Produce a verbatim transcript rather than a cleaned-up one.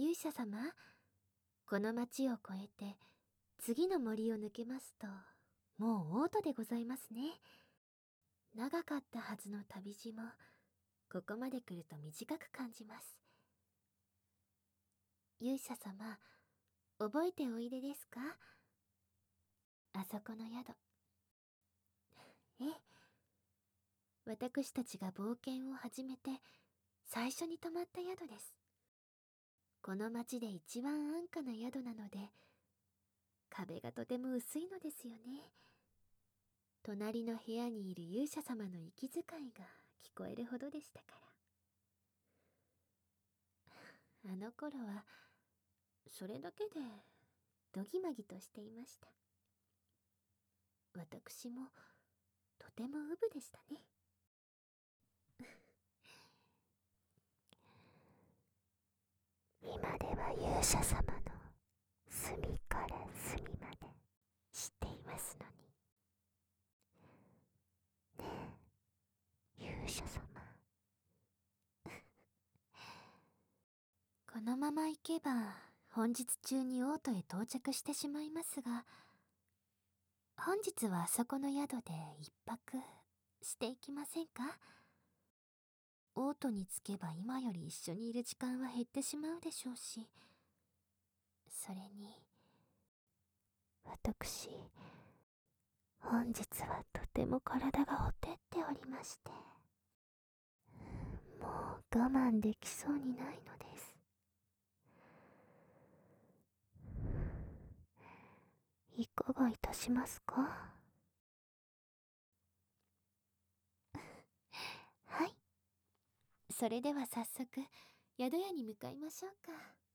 勇者様、この町を越えて次の森を抜けますと、もう王都でございますね。長かったはずの旅路も、ここまで来ると短く感じます。勇者様、覚えておいでですか？あそこの宿。ええ。私たちが冒険を始めて、最初に泊まった宿です。この町で一番安価な宿なので、壁がとても薄いのですよね。隣の部屋にいる勇者様の息遣いが聞こえるほどでしたから。あの頃は、それだけで、どぎまぎとしていました。私も、とてもうぶでしたね。今では勇者様の隅から隅まで知っていますのに。ねえ、勇者様。このまま行けば、本日中に王都へ到着してしまいますが、本日はあそこの宿で一泊していきませんか？王都に着けば今より一緒にいる時間は減ってしまうでしょうし、それに、私、本日はとても体がほてっておりまして、もう我慢できそうにないのです。いかがいたしますか？はい。それでは早速、宿屋に向かいましょうか。